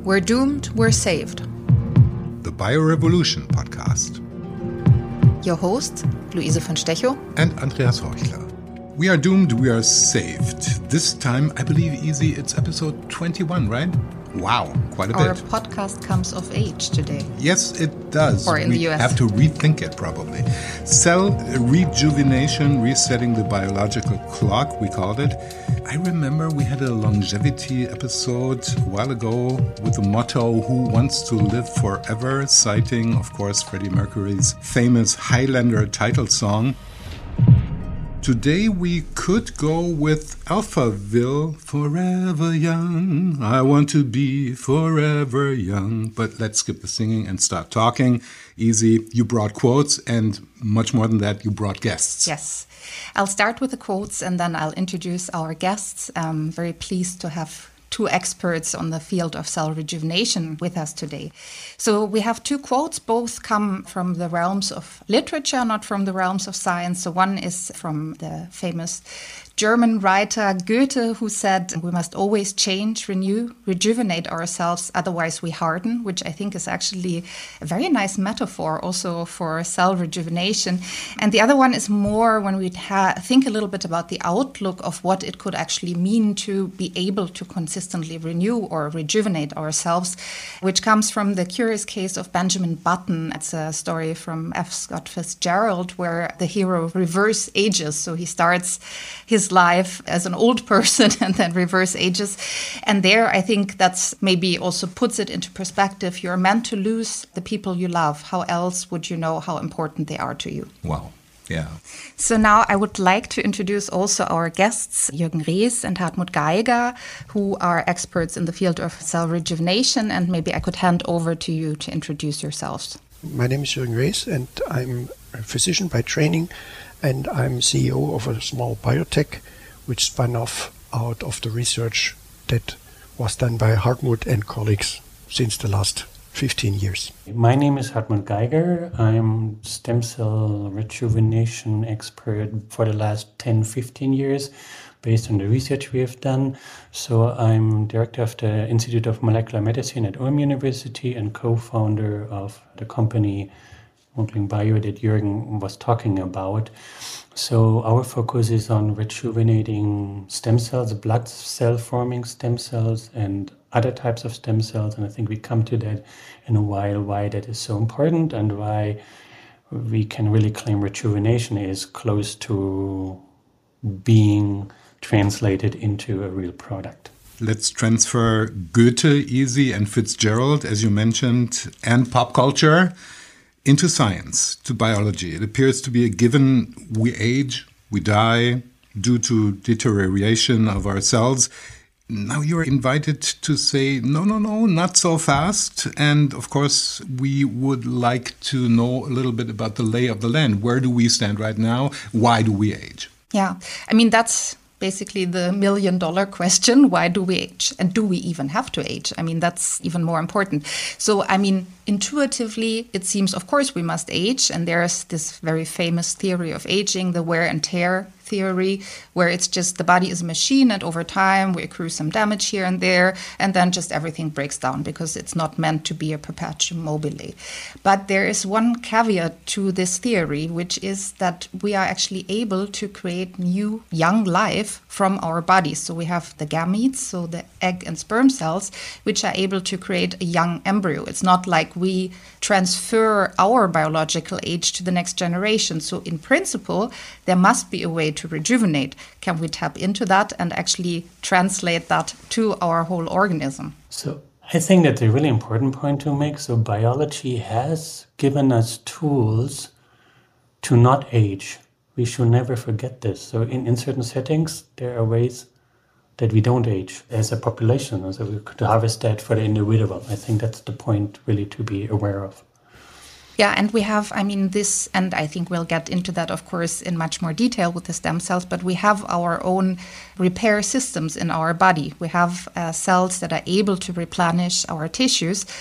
We're doomed, we're saved. The Biorevolution podcast. Your host, Luise von Stechow and Andreas Heuchler. We are doomed, we are saved. This time, I believe, Easy, it's episode 21, right? Wow, quite a bit. Our podcast comes of age today. Yes, it does. Or in the US. We have to rethink it, probably. Cell rejuvenation, resetting the biological clock, we called it. I remember we had a longevity episode a while ago with the motto, "Who wants to live forever?" citing, of course, Freddie Mercury's famous Highlander title song. Today we could go with Alphaville, forever young. I want to be forever young. But let's skip the singing and start talking. Easy, you brought quotes, and much more than that, you brought guests. Yes. I'll start with the quotes and then I'll introduce our guests. I'm very pleased to have two experts on the field of cell rejuvenation with us today. So we have two quotes, both come from the realms of literature, not from the realms of science. So one is from the famous German writer Goethe, who said, "We must always change, renew, rejuvenate ourselves, otherwise we harden," which I think is actually a very nice metaphor also for cell rejuvenation. And the other one is more when we think a little bit about the outlook of what it could actually mean to be able to consistently renew or rejuvenate ourselves, which comes from the curious case of Benjamin Button. It's a story from F. Scott Fitzgerald where the hero reverse ages. So he starts his life as an old person and then reverse ages. And there, I think that's maybe also puts it into perspective. You're meant to lose the people you love. How else would you know how important they are to you? Wow. Yeah. So now I would like to introduce also our guests, Jürgen Rees and Hartmut Geiger, who are experts in the field of cell rejuvenation. And maybe I could hand over to you to introduce yourselves. My name is Jürgen Rees and I'm a physician by training. And I'm CEO of a small biotech which spun off out of the research that was done by Hartmut and colleagues since the last 15 years. My name is Hartmut Geiger. I'm stem cell rejuvenation expert for the last 10-15 years based on the research we have done. So I'm director of the Institute of Molecular Medicine at Ulm University and co-founder of the company Monkling Bio that Jürgen was talking about. So our focus is on rejuvenating stem cells, blood cell forming stem cells and other types of stem cells. And I think we come to that in a while, why that is so important and why we can really claim rejuvenation is close to being translated into a real product. Let's transfer Goethe, Easy, and Fitzgerald, as you mentioned, and pop culture into science, to biology. It appears to be a given. We age, we die due to deterioration of our cells. Now you're invited to say, no, not so fast. And of course, we would like to know a little bit about the lay of the land. Where do we stand right now? Why do we age? Yeah, I mean, that's basically the million-dollar question. Why do we age? And do we even have to age? I mean, that's even more important. So, I mean, intuitively, it seems, of course, we must age. And there's this very famous theory of aging, the wear and tear theory, where it's just the body is a machine and over time we accrue some damage here and there and then just everything breaks down because it's not meant to be a perpetuum mobile. But there is one caveat to this theory, which is that we are actually able to create new young life from our bodies. So we have the gametes, so the egg and sperm cells, which are able to create a young embryo. It's not like we transfer our biological age to the next generation. So in principle, there must be a way to rejuvenate. Can we tap into that and actually translate that to our whole organism? So I think that's a really important point to make. So biology has given us tools to not age. We should never forget this. So in certain settings, there are ways that we don't age as a population. So we could harvest that for the individual. I think that's the point really to be aware of. Yeah, and we have, I mean, this, and I think we'll get into that, of course, in much more detail with the stem cells, but we have our own repair systems in our body. We have cells that are able to replenish our tissues.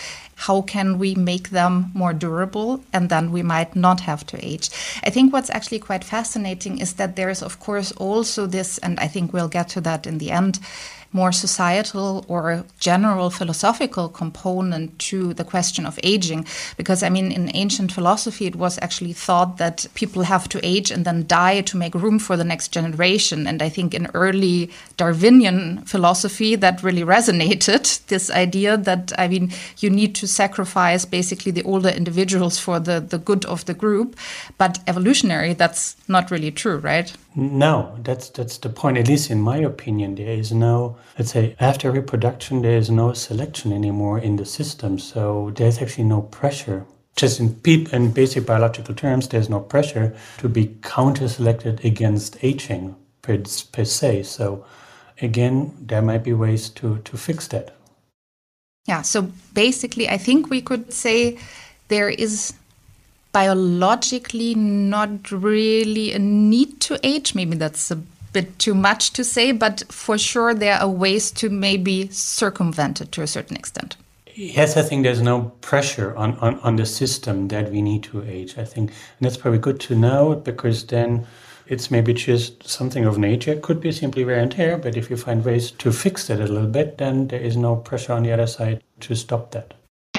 how can we make them more durable, and then we might not have to age. I think what's actually quite fascinating is that there is, of course, also this, and I think we'll get to that in the end, more societal or general philosophical component to the question of aging. Because, I mean, in ancient philosophy, it was actually thought that people have to age and then die to make room for the next generation. And I think in early Darwinian philosophy, that really resonated, this idea that, I mean, you need to sacrifice basically the older individuals for the good of the group. But evolutionary, that's not really true, right? No, that's the point. At least in my opinion, there is no, let's say, after reproduction, there is no selection anymore in the system. So there's actually no pressure. Just in basic biological terms, there's no pressure to be counter-selected against aging per se. So again, there might be ways to fix that. Yeah, so basically, I think we could say there is biologically not really a need to age. Maybe that's a bit too much to say, but for sure there are ways to maybe circumvent it to a certain extent. Yes, I think there's no pressure on the system that we need to age. I think, and that's probably good to know, because then it's maybe just something of nature. It could be simply wear and tear, but if you find ways to fix that a little bit, then there is no pressure on the other side to stop that.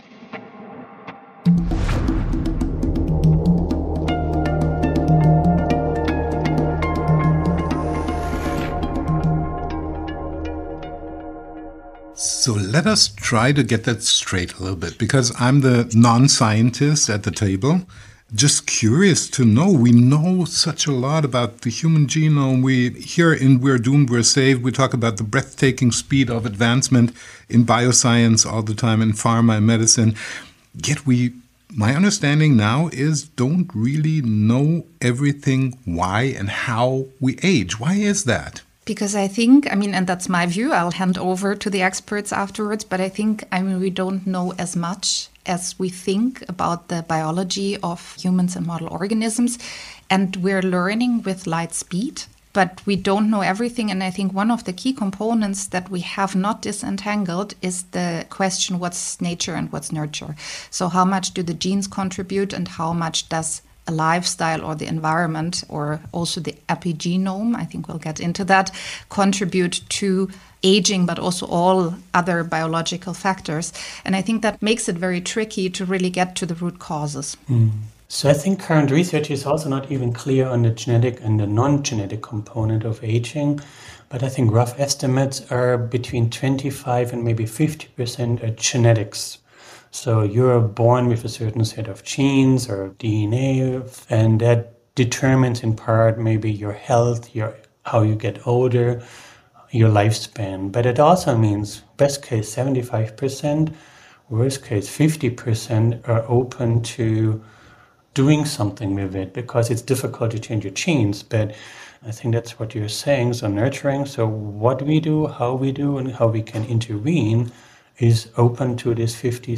So let us try to get that straight a little bit, because I'm the non-scientist at the table. Just curious to know, we know such a lot about the human genome. We here in We're Doomed, We're Saved, we talk about the breathtaking speed of advancement in bioscience all the time, in pharma and medicine. Yet my understanding now is, don't really know everything why and how we age. Why is that? Because I think, I mean, and that's my view, I'll hand over to the experts afterwards, but I think, I mean, we don't know as much as we think about the biology of humans and model organisms, and we're learning with light speed, but we don't know everything. And I think one of the key components that we have not disentangled is the question, what's nature and what's nurture? So how much do the genes contribute, and how much does a lifestyle or the environment, or also the epigenome, I think we'll get into that, contribute to aging, but also all other biological factors. And I think that makes it very tricky to really get to the root causes. So I think current research is also not even clear on the genetic and the non-genetic component of aging. But I think rough estimates are between 25 and maybe 50% are genetics. So you're born with a certain set of genes or DNA, and that determines in part maybe your health, how you get older, your lifespan. But it also means best case 75%, worst case 50% are open to doing something with it, because it's difficult to change your genes. But I think that's what you're saying. So nurturing, so what we do, how we do, and how we can intervene is open to this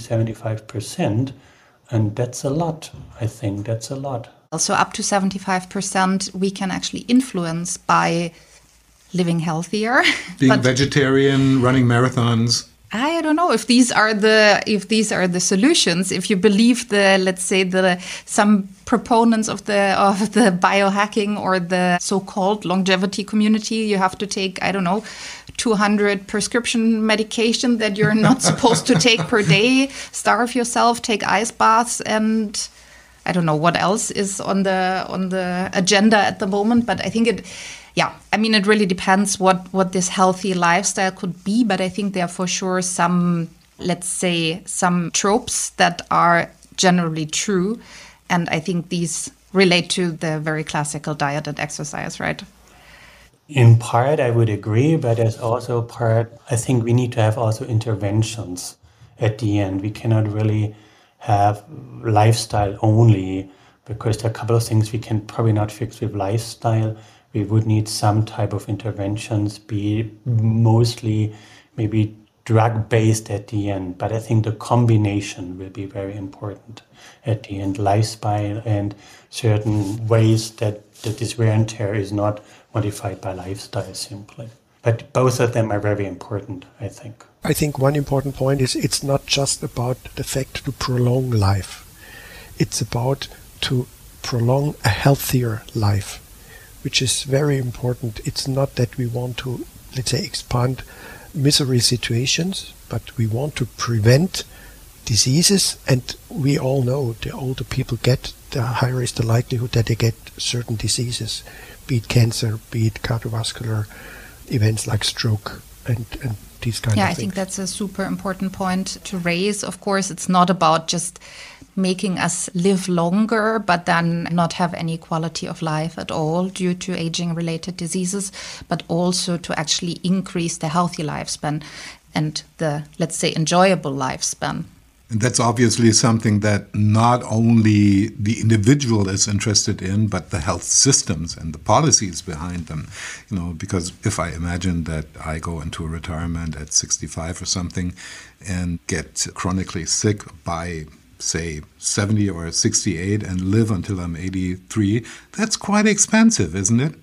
50-75%, and that's a lot. I think that's a lot. Also up to 75% we can actually influence by living healthier. Being vegetarian, running marathons. I don't know if these are the solutions. If you believe some proponents of the biohacking or the so-called longevity community, you have to take, 200 prescription medication that you're not supposed to take per day, starve yourself, take ice baths, and I don't know what else is on the agenda at the moment. But I think it really depends what this healthy lifestyle could be. But I think there are for sure some tropes that are generally true. And I think these relate to the very classical diet and exercise, right? In part, I would agree, but there's also part, I think we need to have also interventions at the end. We cannot really have lifestyle only, because there are a couple of things we can probably not fix with lifestyle. We would need some type of interventions, be mostly maybe drug-based at the end. But I think the combination will be very important at the end, lifestyle and certain ways that this wear and tear is not modified by lifestyle simply. But both of them are very important, I think. I think one important point is it's not just about the fact to prolong life. It's about to prolong a healthier life, which is very important. It's not that we want to, let's say, expand misery situations, but we want to prevent diseases. And we all know the older people get, the higher is the likelihood that they get certain diseases, be it cancer, be it cardiovascular events like stroke and these kind of things. Yeah, I think that's a super important point to raise. Of course, it's not about just making us live longer, but then not have any quality of life at all due to aging-related diseases, but also to actually increase the healthy lifespan and the, let's say, enjoyable lifespan. And that's obviously something that not only the individual is interested in, but the health systems and the policies behind them. You know, because if I imagine that I go into a retirement at 65 or something and get chronically sick by, say, 70 or 68 and live until I'm 83, that's quite expensive, isn't it?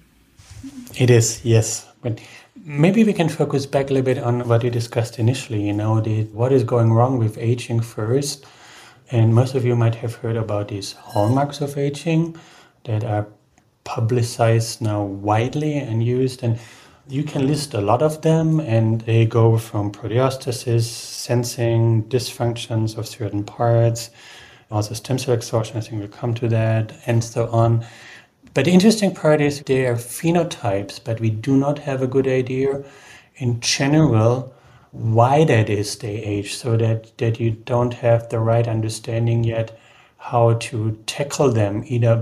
It is, yes. But maybe we can focus back a little bit on what you discussed initially, what is going wrong with aging first. And most of you might have heard about these hallmarks of aging that are publicized now widely and used. And you can list a lot of them, and they go from proteostasis, sensing, dysfunctions of certain parts, also stem cell exhaustion, I think we'll come to that, and so on. But the interesting part is they are phenotypes, but we do not have a good idea in general why that is they age, so that you don't have the right understanding yet how to tackle them, either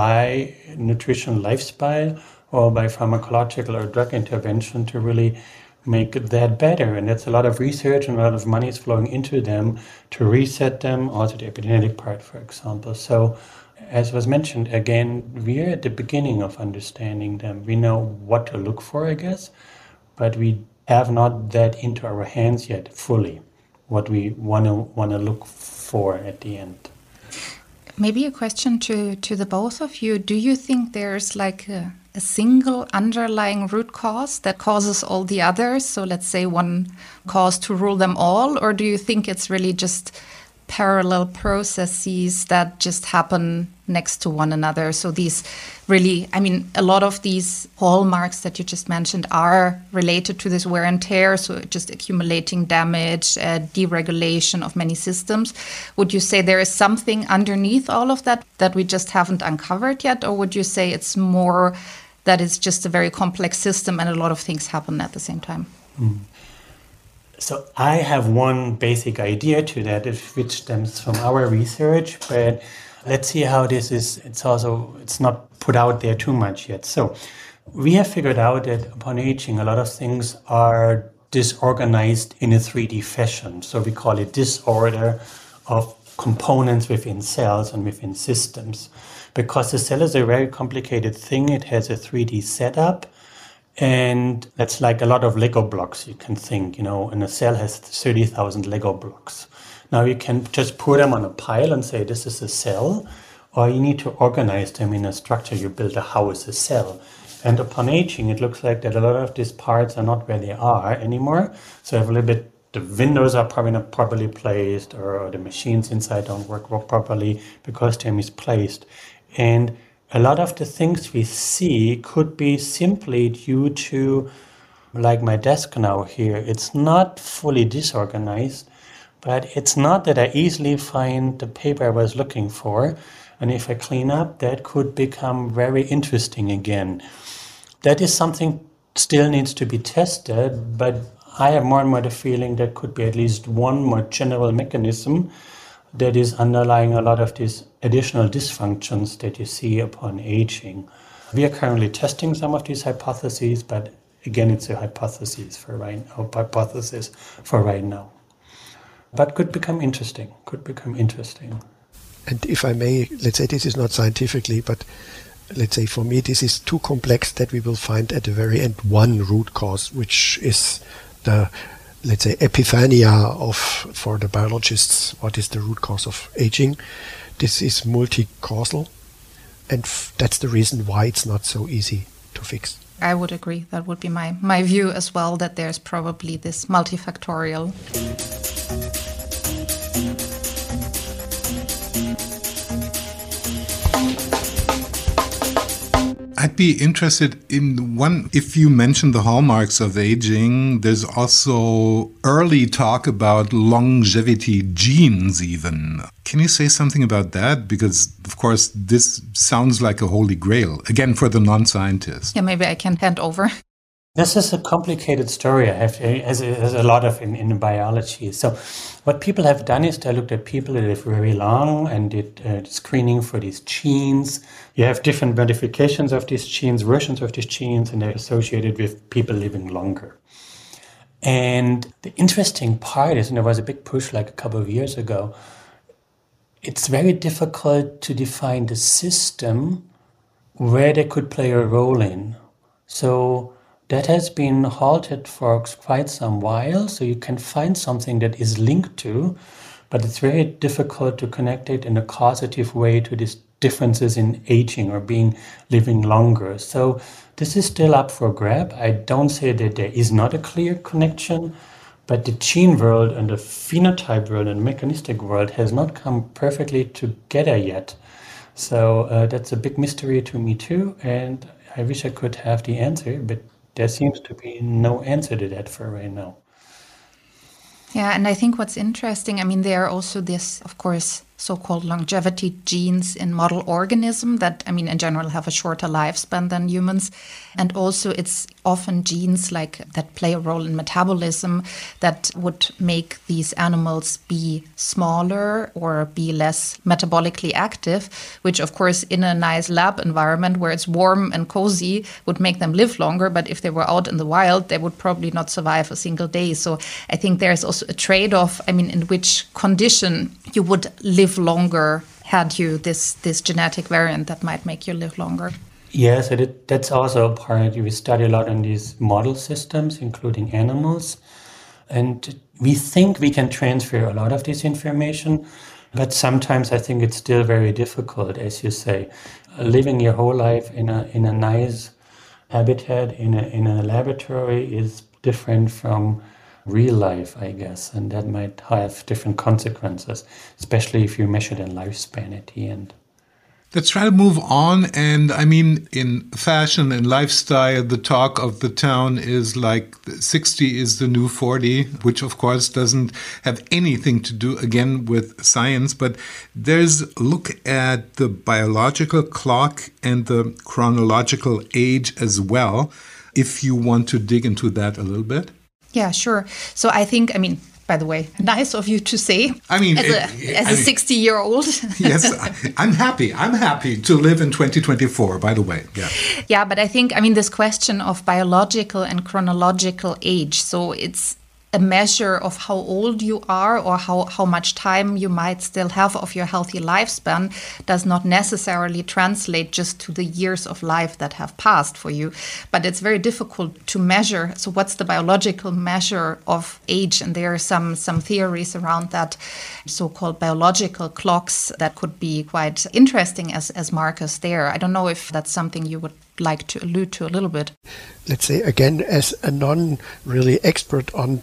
by nutrition lifestyle or by pharmacological or drug intervention to really make that better. And that's a lot of research and a lot of money is flowing into them to reset them, also the epigenetic part, for example. So as was mentioned, again, we're at the beginning of understanding them. We know what to look for, I guess, but we have not that into our hands yet fully, what we want to look for at the end. Maybe a question to the both of you. Do you think there's like a single underlying root cause that causes all the others? So let's say one cause to rule them all, or do you think it's really just parallel processes that just happen next to one another? So these really, I mean, a lot of these hallmarks that you just mentioned are related to this wear and tear, so just accumulating damage, deregulation of many systems. Would you say there is something underneath all of that that we just haven't uncovered yet, or would you say it's more that it's just a very complex system and a lot of things happen at the same time? So I have one basic idea to that, which stems from our research, but let's see how this is. It's not put out there too much yet. So we have figured out that upon aging, a lot of things are disorganized in a 3D fashion. So we call it disorder of components within cells and within systems. Because the cell is a very complicated thing. It has a 3D setup. And that's like a lot of Lego blocks, you can think, and a cell has 30,000 Lego blocks. Now you can just put them on a pile and say this is a cell, or you need to organize them in a structure. You build a house, a cell. And upon aging, it looks like that a lot of these parts are not where they are anymore. So a little bit, the windows are probably not properly placed, or the machines inside don't work properly because they're misplaced. And a lot of the things we see could be simply due to, like my desk now here, it's not fully disorganized, but it's not that I easily find the paper I was looking for. And if I clean up, that could become very interesting again. That is something still needs to be tested, but I have more and more the feeling that could be at least one more general mechanism that is underlying a lot of these additional dysfunctions that you see upon aging. We are currently testing some of these hypotheses, but again, it's a hypothesis for right now. But could become interesting. And if I may, let's say this is not scientifically, but let's say for me this is too complex that we will find at the very end one root cause, which is the, let's say, epiphania for the biologists, what is the root cause of aging. This is multi-causal, and that's the reason why it's not so easy to fix. I would agree. That would be my view as well, that there's probably this multifactorial. I'd be interested in one, if you mentioned the hallmarks of aging, there's also early talk about longevity genes even. Can you say something about that? Because, of course, this sounds like a holy grail, again, for the non-scientist. Yeah, maybe I can hand over. This is a complicated story, as a lot of in biology. So what people have done is they looked at people that live very long and did screening for these genes. You have different modifications of these genes, versions of these genes, and they're associated with people living longer. And the interesting part is, and there was a big push like a couple of years ago, it's very difficult to define the system where they could play a role in. So that has been halted for quite some while, so you can find something that is linked to, but it's very difficult to connect it in a causative way to these differences in aging or living longer. So this is still up for grab. I don't say that there is not a clear connection, but the gene world and the phenotype world and mechanistic world has not come perfectly together yet. So that's a big mystery to me too, and I wish I could have the answer, but there seems to be no answer to that for right now. Yeah, and I think what's interesting, I mean, there are also this, of course, so-called longevity genes in model organism that, I mean, in general have a shorter lifespan than humans. And also it's often genes like that play a role in metabolism that would make these animals be smaller or be less metabolically active, which of course in a nice lab environment where it's warm and cozy would make them live longer. But if they were out in the wild, they would probably not survive a single day. So I think there's also a trade-off, I mean, in which condition you would live longer had you this genetic variant that might make you live longer. Yes, that's also a part. We study a lot on these model systems, including animals. And we think we can transfer a lot of this information, but sometimes I think it's still very difficult, as you say. Living your whole life in a nice habitat, in a laboratory is different from real life, I guess, and that might have different consequences, especially if you measure the lifespan at the end. Let's try to move on. And I mean, in fashion and lifestyle, the talk of the town is like 60 is the new 40, which of course doesn't have anything to do again with science. But there's a look at the biological clock and the chronological age as well, if you want to dig into that a little bit. Yeah, sure. So I think, I mean, by the way, nice of you to say. I mean, as a 60-year-old. Yes, I'm happy. I'm happy to live in 2024, by the way. Yeah. Yeah, but I think, I mean, this question of biological and chronological age. So it's a measure of how old you are or how much time you might still have of your healthy lifespan does not necessarily translate just to the years of life that have passed for you. But it's very difficult to measure. So what's the biological measure of age? And there are some theories around that, so-called biological clocks that could be quite interesting as markers there. I don't know if that's something you would like to allude to a little bit. Let's say, again, as a non-really expert on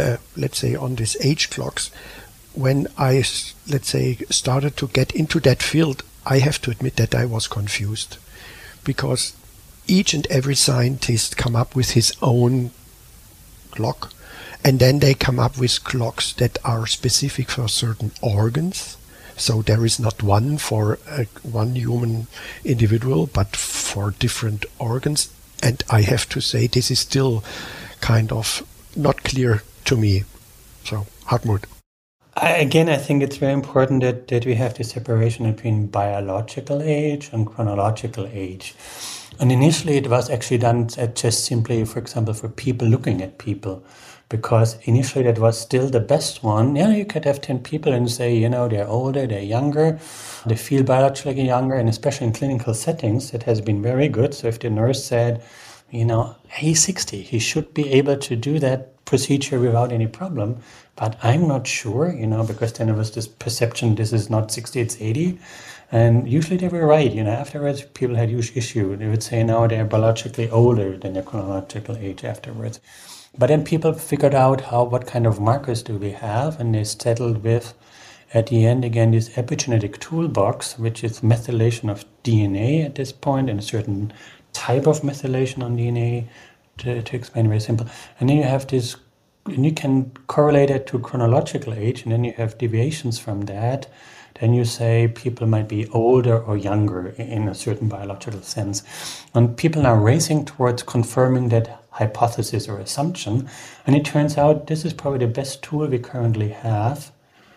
on these age clocks, when I, let's say, started to get into that field, I have to admit that I was confused, because each and every scientist come up with his own clock, and then they come up with clocks that are specific for certain organs. So there is not one for one human individual, but for different organs. And I have to say, this is still kind of not clear to me. So, Hartmut. Again, I think it's very important that we have the separation between biological age and chronological age. And initially it was actually done just simply, for example, for people looking at people, because initially that was still the best one. Yeah, you could have 10 people and say, they're older, they're younger, they feel biologically younger, and especially in clinical settings, it has been very good. So if the nurse said he's 60. He should be able to do that procedure without any problem. But I'm not sure, because then there was this perception this is not 60, it's 80. And usually they were right. Afterwards, people had huge issue. They would say now they're biologically older than their chronological age afterwards. But then people figured out what kind of markers do we have, and they settled with, at the end, again, this epigenetic toolbox, which is methylation of DNA at this point, and a certain type of methylation on DNA, to explain very simple. And then you have this, and you can correlate it to chronological age, and then you have deviations from that. Then you say people might be older or younger in a certain biological sense. And people are racing towards confirming that hypothesis or assumption. And it turns out this is probably the best tool we currently have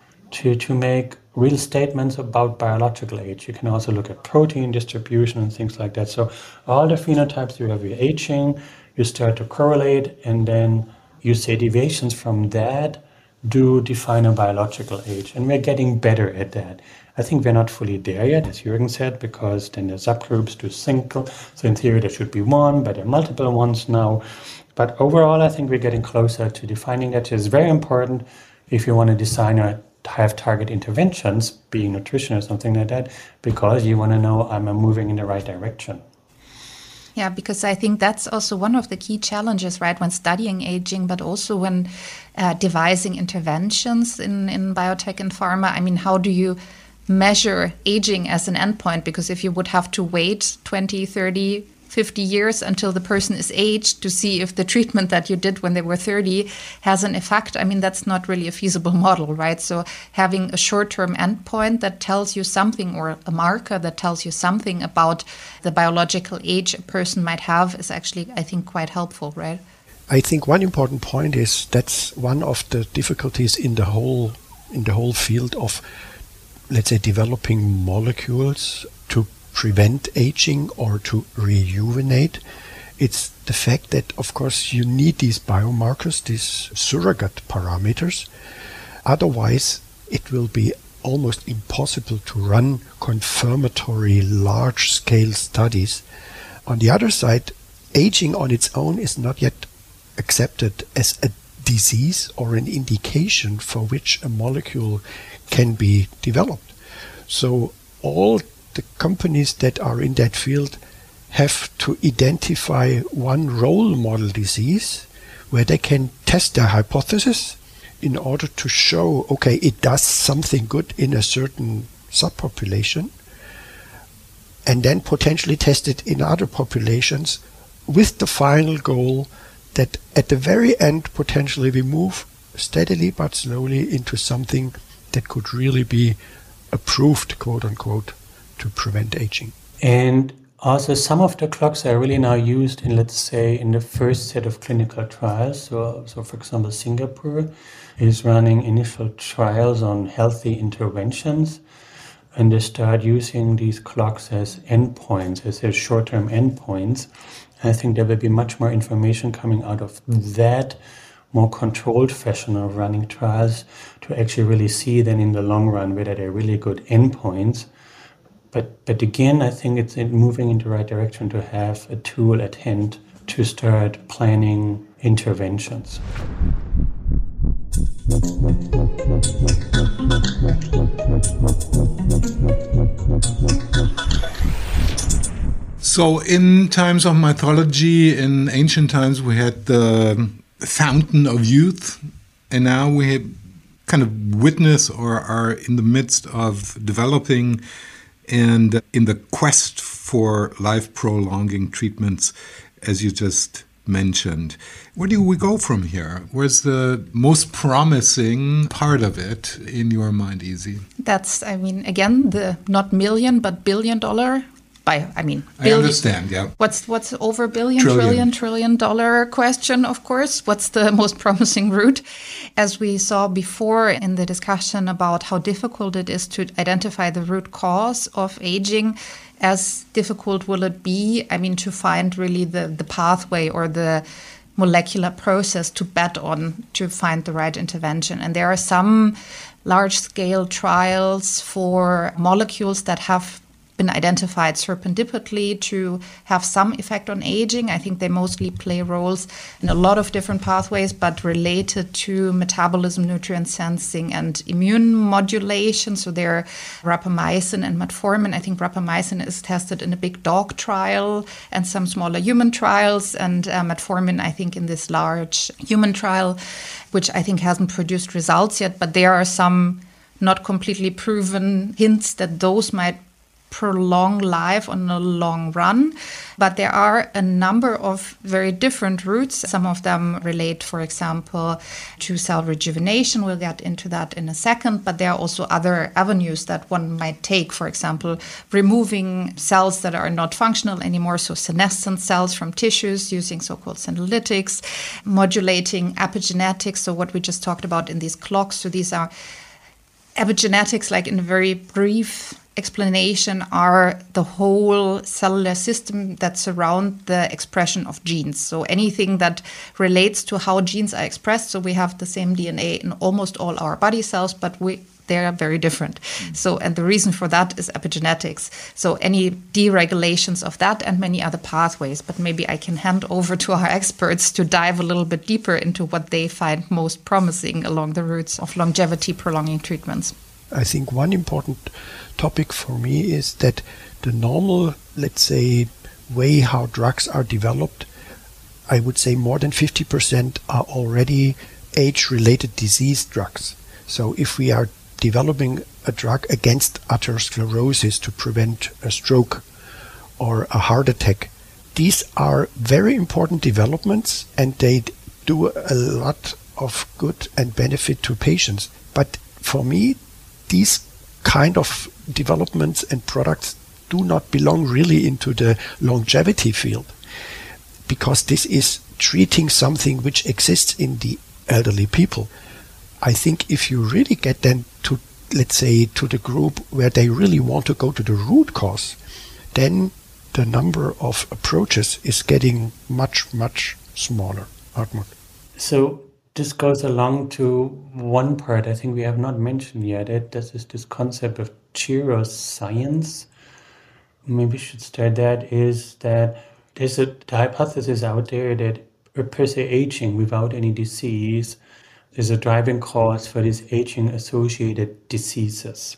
to make real statements about biological age. You can also look at protein distribution and things like that. So all the phenotypes you have, you're aging, you start to correlate, and then you say deviations from that do define a biological age. And we're getting better at that. I think we're not fully there yet, as Jürgen said, because then the subgroups do single. So in theory, there should be one, but there are multiple ones now. But overall, I think we're getting closer to defining that. It's very important if you want to design or have target interventions, being nutrition or something like that, because you want to know I'm moving in the right direction. Yeah, because I think that's also one of the key challenges, right, when studying aging, but also when devising interventions in biotech and pharma. I mean, how do you measure aging as an endpoint? Because if you would have to wait 20, 30, 50 years until the person is aged to see if the treatment that you did when they were 30 has an effect, I mean, that's not really a feasible model, right? So having a short-term endpoint that tells you something, or a marker that tells you something about the biological age a person might have, is actually, I think, quite helpful, right? I think one important point is that's one of the difficulties in the whole field of, let's say, developing molecules to prevent aging or to rejuvenate. It's the fact that, of course, you need these biomarkers, these surrogate parameters. Otherwise, it will be almost impossible to run confirmatory large-scale studies. On the other side, aging on its own is not yet accepted as a disease or an indication for which a molecule can be developed. So all the companies that are in that field have to identify one role model disease where they can test their hypothesis in order to show, okay, it does something good in a certain subpopulation, and then potentially test it in other populations with the final goal that at the very end, potentially we move steadily but slowly into something that could really be approved, quote unquote, to prevent aging. And also some of the clocks are really now used in, let's say, in the first set of clinical trials. So for example, Singapore is running initial trials on healthy interventions, and they start using these clocks as endpoints, as their short-term endpoints. I think there will be much more information coming out of that more controlled fashion of running trials to actually really see then in the long run whether they're really good endpoints. But again, I think it's moving in the right direction to have a tool at hand to start planning interventions. So in times of mythology, in ancient times, we had the fountain of youth, and now we have kind of witness or are in the midst of developing and in the quest for life-prolonging treatments, as you just mentioned. Where do we go from here? Where's the most promising part of it in your mind, Easy? That's, I mean, again, the not million, but $billion. I understand, yeah. What's over trillion dollar question, of course. What's the most promising route? As we saw before in the discussion about how difficult it is to identify the root cause of aging, as difficult will it be, I mean, to find really the pathway or the molecular process to bet on to find the right intervention. And there are some large-scale trials for molecules that have been identified serendipitously to have some effect on aging. I think they mostly play roles in a lot of different pathways, but related to metabolism, nutrient sensing, and immune modulation. So they're rapamycin and metformin. I think rapamycin is tested in a big dog trial and some smaller human trials, and metformin, I think, in this large human trial, which I think hasn't produced results yet, but there are some not completely proven hints that those might prolong life on the long run. But there are a number of very different routes. Some of them relate, for example, to cell rejuvenation. We'll get into that in a second. But there are also other avenues that one might take. For example, removing cells that are not functional anymore, so senescent cells from tissues using so-called senolytics, modulating epigenetics, so what we just talked about in these clocks. So these are epigenetics, like in a very brief explanation, are the whole cellular system that surround the expression of genes. So anything that relates to how genes are expressed. So we have the same DNA in almost all our body cells, but they are very different. So, and the reason for that is epigenetics. So any deregulations of that and many other pathways. But maybe I can hand over to our experts to dive a little bit deeper into what they find most promising along the routes of longevity prolonging treatments. I think one important topic for me is that the normal, let's say, way how drugs are developed, I would say more than 50% are already age-related disease drugs. So if we are developing a drug against atherosclerosis to prevent a stroke or a heart attack, these are very important developments and they do a lot of good and benefit to patients. But for me, these kind of developments and products do not belong really into the longevity field, because this is treating something which exists in the elderly people. I think if you really get them to, let's say, to the group where they really want to go to the root cause, then the number of approaches is getting much, much smaller. Hartmut. So this goes along to one part I think we have not mentioned yet. This is this concept of geroscience. Maybe we should start that, is that there's the hypothesis out there that per se aging without any disease is a driving cause for these aging-associated diseases.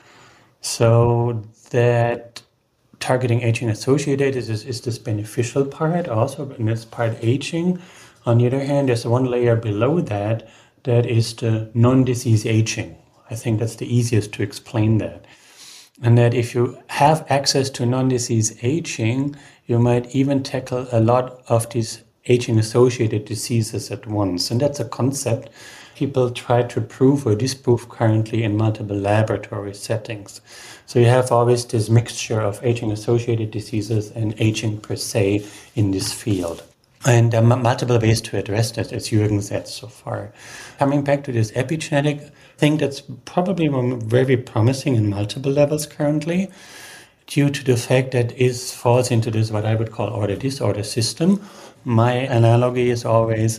So that targeting aging-associated is this beneficial part also, and this part aging. On the other hand, there's one layer below that is the non-disease aging. I think that's the easiest to explain that. And that if you have access to non-disease aging, you might even tackle a lot of these aging-associated diseases at once. And that's a concept people try to prove or disprove currently in multiple laboratory settings. So you have always this mixture of aging-associated diseases and aging per se in this field. And there are multiple ways to address that, as Jürgen said so far. Coming back to this epigenetic thing, that's probably very promising in multiple levels currently, due to the fact that it falls into this, what I would call order-disorder system. My analogy is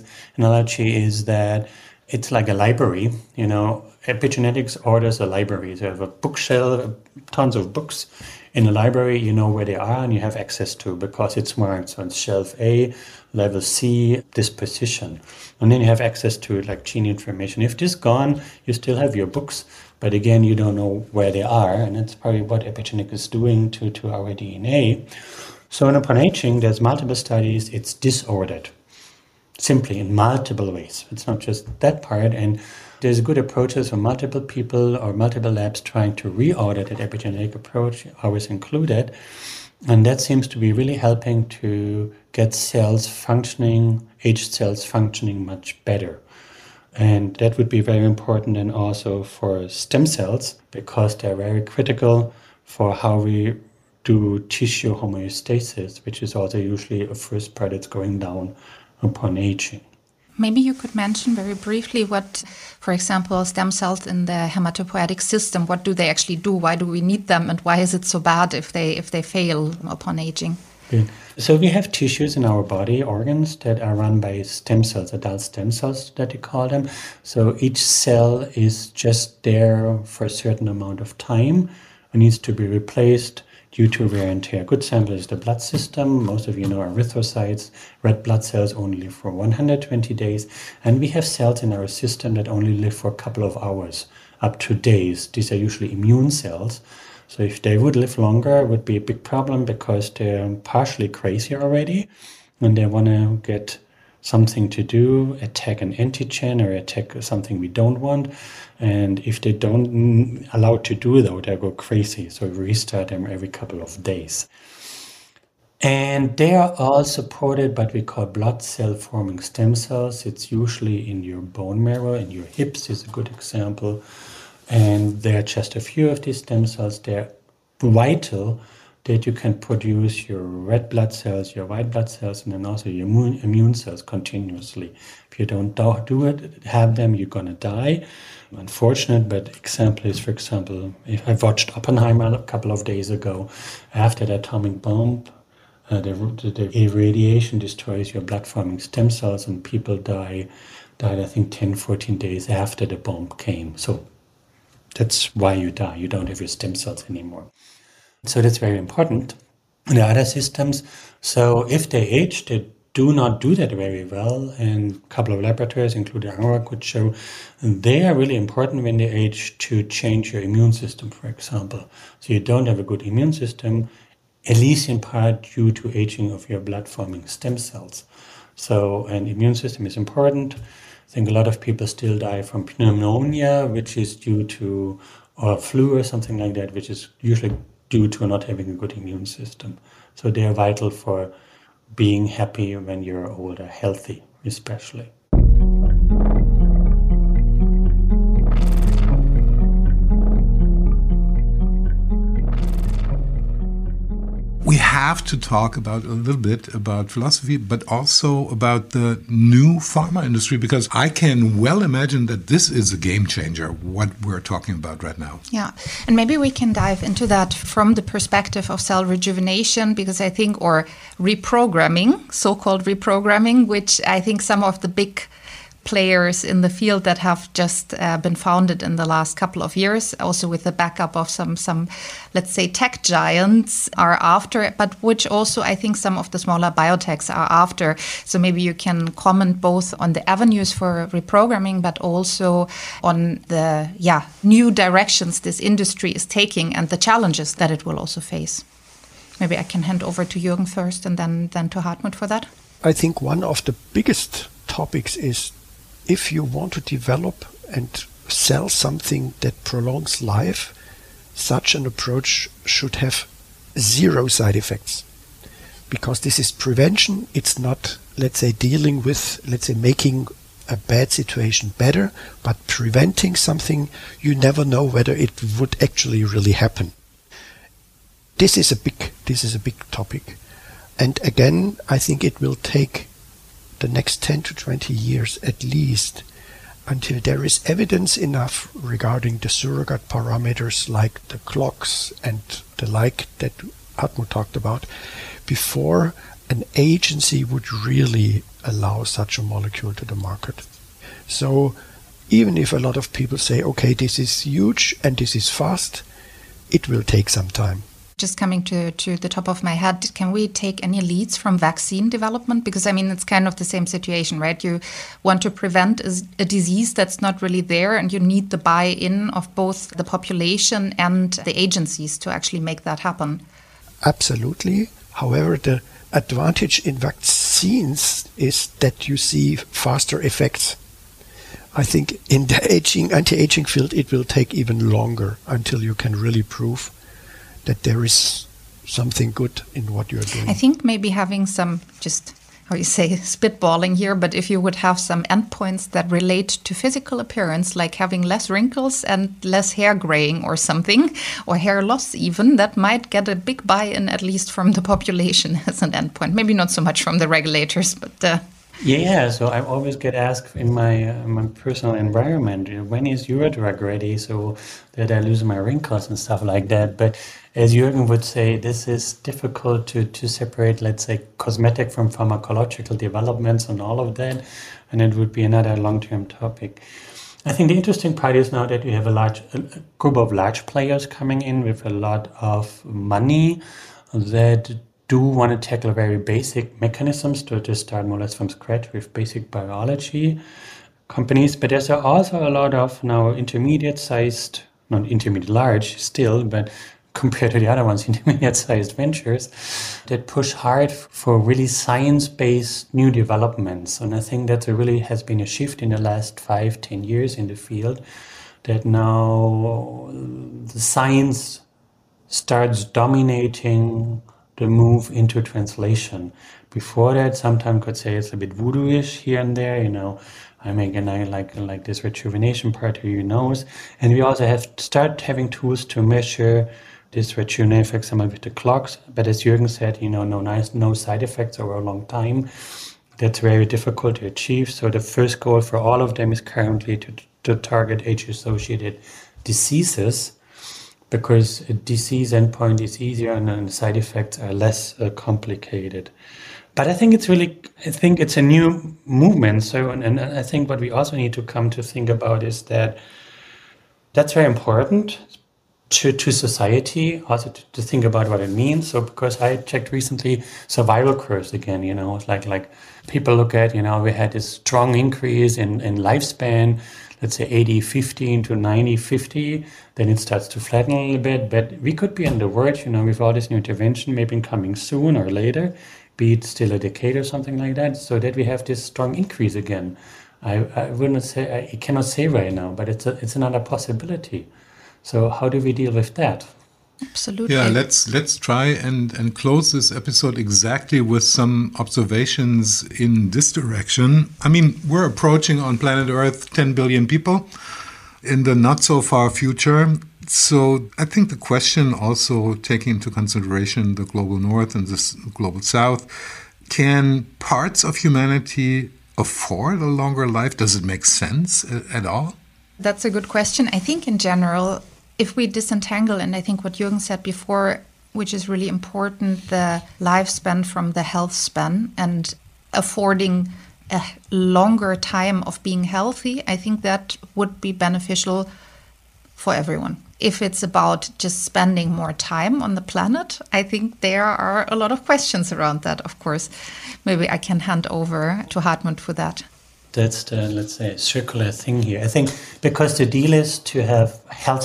that it's like a library. You know, epigenetics orders a library. So you have a bookshelf, tons of books. In a library, you know where they are and you have access to, because it's marked. So it's shelf A, level C, this position. And then you have access to like gene information. If this is gone, you still have your books, but again, you don't know where they are. And that's probably what epigenetics is doing to our DNA. So in upon aging, there's multiple studies. It's disordered, simply in multiple ways. It's not just that part. And there's good approaches for multiple people or multiple labs trying to reorder that epigenetic approach, ours included. And that seems to be really helping to get cells functioning, aged cells functioning much better. And that would be very important and also for stem cells, because they're very critical for how we do tissue homeostasis, which is also usually a first part that's going down upon aging. Maybe you could mention very briefly what, for example, stem cells in the hematopoietic system, what do they actually do? Why do we need them? And why is it so bad if they fail upon aging? Good. So we have tissues in our body, organs, that are run by stem cells, adult stem cells that you call them. So each cell is just there for a certain amount of time and needs to be replaced, due to wear and tear. A good sample is the blood system. Most of you know erythrocytes. Red blood cells only live for 120 days. And we have cells in our system that only live for a couple of hours, up to days. These are usually immune cells. So if they would live longer, it would be a big problem because they're partially crazy already and they want to get something to do, attack an antigen or attack something we don't want. And if they don't allow to do that, they go crazy. So we restart them every couple of days. And they are all supported by what we call blood cell forming stem cells. It's usually in your bone marrow, in your hips is a good example. And there are just a few of these stem cells. They're vital that you can produce your red blood cells, your white blood cells, and then also your immune cells continuously. If you don't do it, have them, you're going to die. Unfortunate, but example is, for example, if I watched Oppenheimer a couple of days ago, after the atomic bomb, the irradiation destroys your blood-forming stem cells, and people died, I think, 10, 14 days after the bomb came. So that's why you die. You don't have your stem cells anymore. So that's very important. And the other systems, so if they age, they do not do that very well. And a couple of laboratories, including our, could show they are really important when they age to change your immune system, for example. So you don't have a good immune system, at least in part due to aging of your blood-forming stem cells. So an immune system is important. I think a lot of people still die from pneumonia, which is due to, or flu or something like that, which is usually due to not having a good immune system. So they are vital for being happy when you're older, healthy especially. We have to talk about a little bit about philosophy, but also about the new pharma industry, because I can well imagine that this is a game changer, what we're talking about right now. Yeah, and maybe we can dive into that from the perspective of cell rejuvenation, because I think, or reprogramming, so-called reprogramming, which I think some of the big players in the field that have just been founded in the last couple of years, also with the backup of some let's say tech giants are after, but which also I think some of the smaller biotechs are after. So maybe you can comment both on the avenues for reprogramming, but also on the new directions this industry is taking and the challenges that it will also face. Maybe I can hand over to Jürgen first and then to Hartmut for that. I think one of the biggest topics is, if you want to develop and sell something that prolongs life, such an approach should have zero side effects. Because this is prevention, it's not, let's say, dealing with, let's say, making a bad situation better, but preventing something you never know whether it would actually really happen. This is a big topic. And again, I think it will take the next 10 to 20 years at least until there is evidence enough regarding the surrogate parameters like the clocks and the like that Hartmut talked about, before an agency would really allow such a molecule to the market. So even if a lot of people say, okay, this is huge and this is fast, it will take some time. Just coming to the top of my head, can we take any leads from vaccine development? Because, I mean, it's kind of the same situation, right? You want to prevent a disease that's not really there, and you need the buy-in of both the population and the agencies to actually make that happen. Absolutely. However, the advantage in vaccines is that you see faster effects. I think in the anti-aging field, it will take even longer until you can really prove that there is something good in what you're doing. I think maybe having some, just how you say, spitballing here, but if you would have some endpoints that relate to physical appearance, like having less wrinkles and less hair graying or something, or hair loss even, that might get a big buy-in, at least from the population as an endpoint. Maybe not so much from the regulators, but... Yeah, so I always get asked in my personal environment, when is your drug ready so that I lose my wrinkles and stuff like that. But as Jürgen would say, this is difficult to separate, let's say, cosmetic from pharmacological developments and all of that. And it would be another long-term topic. I think the interesting part is now that we have a group of large players coming in with a lot of money that do want to tackle very basic mechanisms to start more or less from scratch with basic biology companies. But there's also a lot of now intermediate-sized, not intermediate large still, but compared to the other ones, intermediate-sized ventures that push hard for really science-based new developments. And I think that there really has been a shift in the last 5-10 years in the field, that now the science starts dominating the move into translation. Before that, sometimes could say it's a bit voodoo-ish here and there, I make like this rejuvenation part who knows. And we also start having tools to measure this rejuvenation, for example, with the clocks. But as Jürgen said, no side effects over a long time. That's very difficult to achieve. So the first goal for all of them is currently to target age-associated diseases, because a disease endpoint is easier and the side effects are less complicated. But I think it's a new movement. So, and I think what we also need to come to think about is that's very important to society, also to think about what it means. So, because I checked recently survival curves again, it's like people look at, we had this strong increase in lifespan, let's say 80-50 to 90-50, then it starts to flatten a little bit. But we could be on the verge, with all this new intervention, maybe coming soon or later, be it still a decade or something like that, so that we have this strong increase again. I wouldn't say, I cannot say right now, but it's another possibility. So how do we deal with that? Absolutely. Yeah, let's try and close this episode exactly with some observations in this direction. I mean, we're approaching on planet Earth 10 billion people in the not so far future. So I think the question, also taking into consideration the global north and the global south, can parts of humanity afford a longer life? Does it make sense at all? That's a good question. I think in general, if we disentangle, and I think what Jürgen said before, which is really important, the lifespan from the health span and affording a longer time of being healthy, I think that would be beneficial for everyone. If it's about just spending more time on the planet, I think there are a lot of questions around that, of course. Maybe I can hand over to Hartmut for that. That's the, let's say, circular thing here. I think because the deal is to have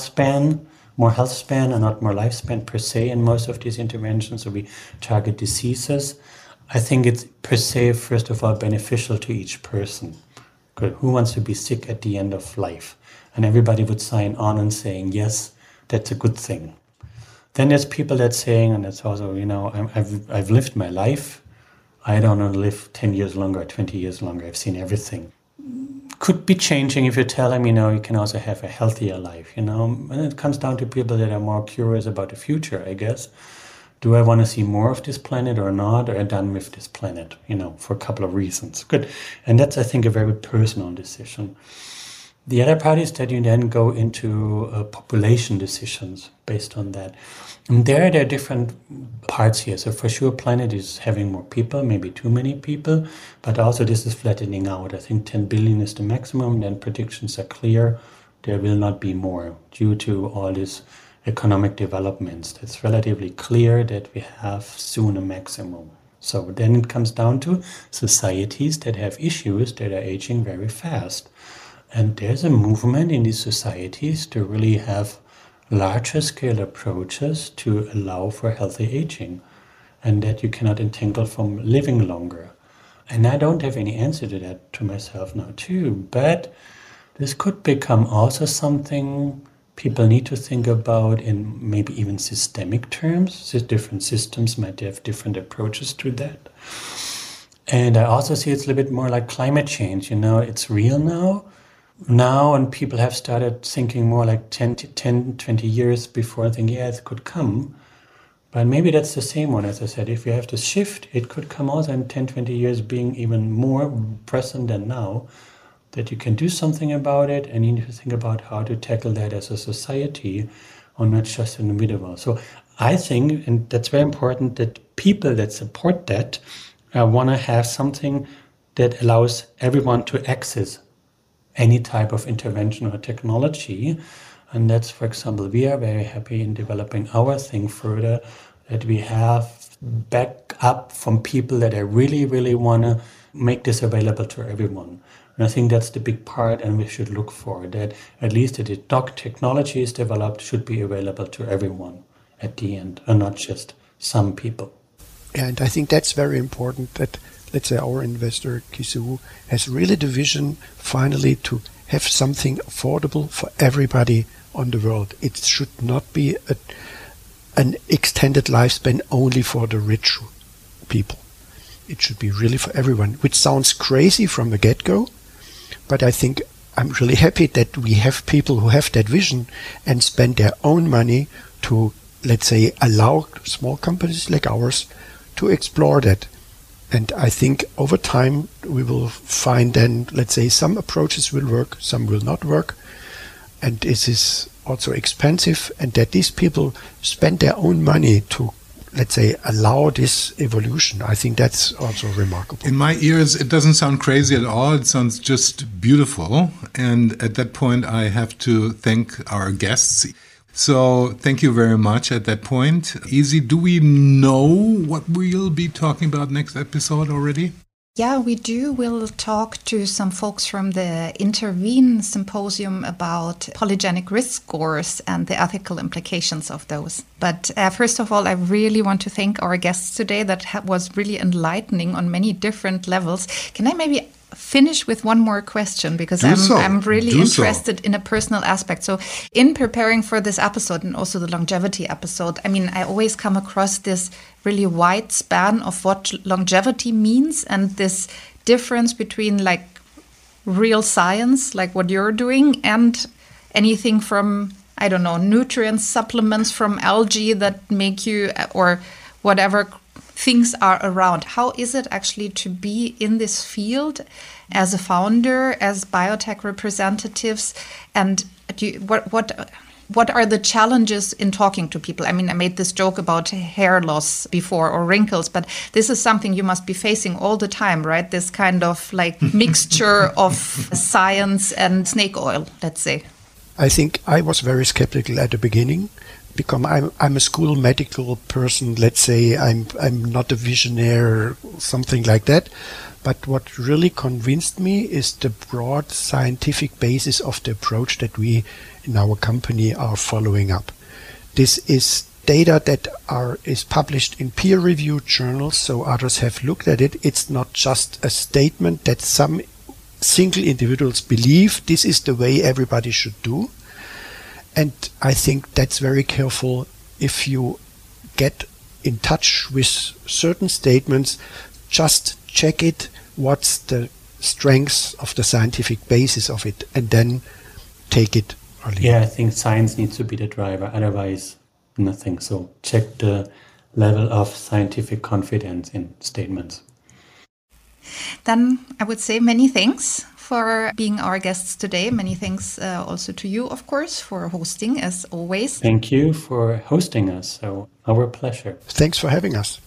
more health span and not more lifespan per se in most of these interventions, so we target diseases. I think it's per se, first of all, beneficial to each person. Good. Who wants to be sick at the end of life? And everybody would sign on and saying, yes, that's a good thing. Then there's people that's saying, and that's also, I've lived my life. I don't want to live 10 years longer, 20 years longer. I've seen everything. Could be changing if you tell them, you can also have a healthier life, And it comes down to people that are more curious about the future, I guess. Do I want to see more of this planet or not? Or am I done with this planet, for a couple of reasons? Good. And that's, I think, a very personal decision. The other part is that you then go into population decisions based on that. And there are different parts here. So for sure, planet is having more people, maybe too many people, but also this is flattening out. I think 10 billion is the maximum. Then predictions are clear. There will not be more due to all these economic developments. It's relatively clear that we have soon a maximum. So then it comes down to societies that have issues that are aging very fast. And there's a movement in these societies to really have larger scale approaches to allow for healthy aging, and that you cannot entangle from living longer. And I don't have any answer to that to myself now too, but this could become also something people need to think about in maybe even systemic terms. So different systems might have different approaches to that. And I also see it's a little bit more like climate change. It's real now, and people have started thinking more like 10, 20 years before, thinking, yeah, it could come. But maybe that's the same one, as I said. If you have to shift, it could come also in 10, 20 years being even more present than now, that you can do something about it, and you need to think about how to tackle that as a society, or not just an individual. So I think, and that's very important, that people that support that want to have something that allows everyone to access any type of intervention or technology. And that's, for example, we are very happy in developing our thing further, that we have backup from people that I really, really want to make this available to everyone. And I think that's the big part, and we should look for that. At least the technology is developed should be available to everyone at the end, and not just some people. And I think that's very important that, let's say, our investor, Kisu, has really the vision finally to have something affordable for everybody on the world. It should not be an extended lifespan only for the rich people. It should be really for everyone, which sounds crazy from the get-go, but I think I'm really happy that we have people who have that vision and spend their own money to, let's say, allow small companies like ours to explore that. And I think over time we will find then, let's say, some approaches will work, some will not work. And this is also expensive, and that these people spend their own money to, let's say, allow this evolution. I think that's also remarkable. In my ears, it doesn't sound crazy at all. It sounds just beautiful. And at that point, I have to thank our guests. So thank you very much at that point. Easy, do we know what we'll be talking about next episode already? Yeah, we do. We'll talk to some folks from the Intervene Symposium about polygenic risk scores and the ethical implications of those. But first of all, I really want to thank our guests today. That was really enlightening on many different levels. Can I maybe finish with one more question, because I'm really interested in a personal aspect. So in preparing for this episode and also the longevity episode, I mean, I always come across this really wide span of what longevity means and this difference between like real science, like what you're doing, and anything from, I don't know, nutrient supplements from algae that make you, or whatever things are around. How is it actually to be in this field as a founder, as biotech representatives, and what are the challenges in talking to people? I mean, I made this joke about hair loss before, or wrinkles, but this is something you must be facing all the time, right? This kind of like mixture of science and snake oil, let's say. I think I was very skeptical at the beginning, because I'm a school medical person, let's say. I'm not a visionary, something like that. But what really convinced me is the broad scientific basis of the approach that we in our company are following up. This is data that is published in peer-reviewed journals, so others have looked at it. It's not just a statement that some single individuals believe this is the way everybody should do. And I think that's very careful. If you get in touch with certain statements, just check it, what's the strengths of the scientific basis of it, and then take it or leave it. Yeah, I think science needs to be the driver, otherwise nothing. So check the level of scientific confidence in statements. Then I would say many thanks for being our guests today. Many thanks also to you, of course, for hosting, as always. Thank you for hosting us. So our pleasure. Thanks for having us.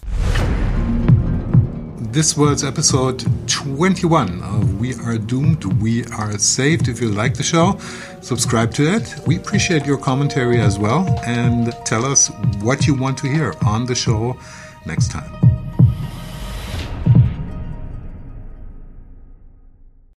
This was episode 21 of We Are Doomed, We Are Saved. If you like the show, subscribe to it. We appreciate your commentary as well, and tell us what you want to hear on the show next time.